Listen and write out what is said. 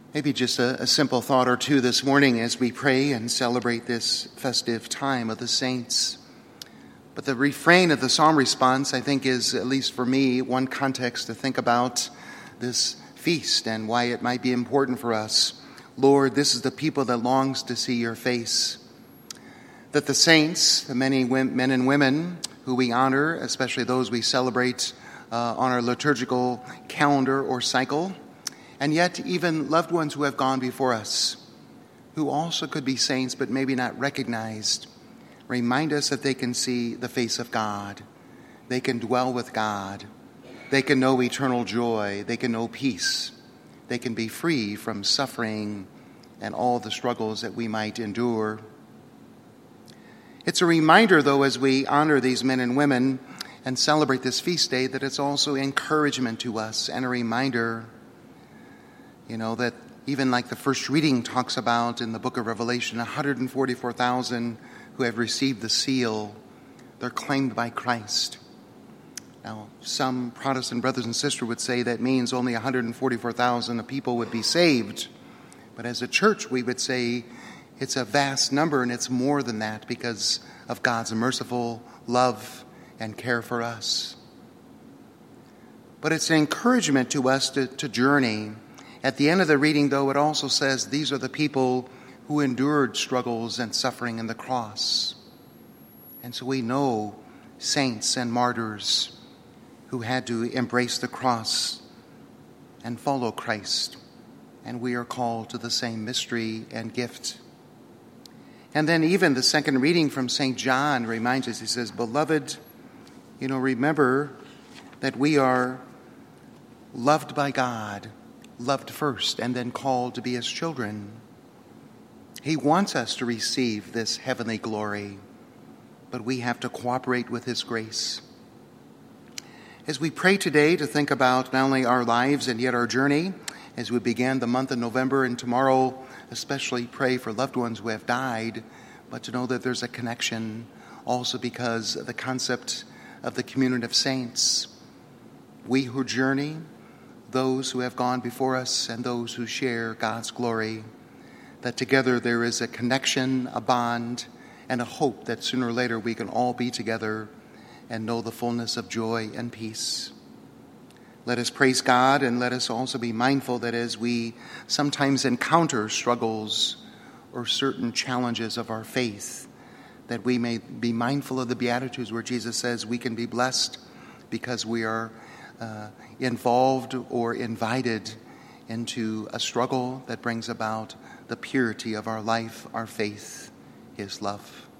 Maybe just a simple thought or two this morning as we pray and celebrate this festive time of the saints. But the refrain of the psalm response, I think, is, at least for me, one context to think about this feast and why it might be important for us. Lord, this is the people that longs to see your face. That the saints, the many men and women who we honor, especially those we celebrate on our liturgical calendar or cycle, and yet even loved ones who have gone before us, who also could be saints but maybe not recognized, remind us that they can see the face of God. They can dwell with God. They can know eternal joy. They can know peace. They can be free from suffering and all the struggles that we might endure. It's a reminder, though, as we honor these men and women and celebrate this feast day, that it's also encouragement to us and a reminder, that even like the first reading talks about in the book of Revelation, 144,000 who have received the seal, they're claimed by Christ. Now, some Protestant brothers and sisters would say that means only 144,000 people would be saved. But as a church, we would say it's a vast number, and it's more than that because of God's merciful love and care for us. But it's an encouragement to us to journey. At the end of the reading, though, it also says these are the people who endured struggles and suffering in the cross. And so we know saints and martyrs who had to embrace the cross and follow Christ. And we are called to the same mystery and gift. And then even the second reading from St. John reminds us, he says, "Beloved, remember that we are loved by God, loved first, and then called to be his children. He wants us to receive this heavenly glory, but we have to cooperate with his grace." As we pray today to think about not only our lives and yet our journey, as we begin the month of November, and tomorrow especially pray for loved ones who have died, but to know that there's a connection also because of the concept of the community of saints. We who journey, those who have gone before us, and those who share God's glory, that together there is a connection, a bond, and a hope that sooner or later we can all be together and know the fullness of joy and peace. Let us praise God, and let us also be mindful that as we sometimes encounter struggles or certain challenges of our faith, that we may be mindful of the Beatitudes where Jesus says we can be blessed because we are involved or invited into a struggle that brings about the purity of our life, our faith, his love.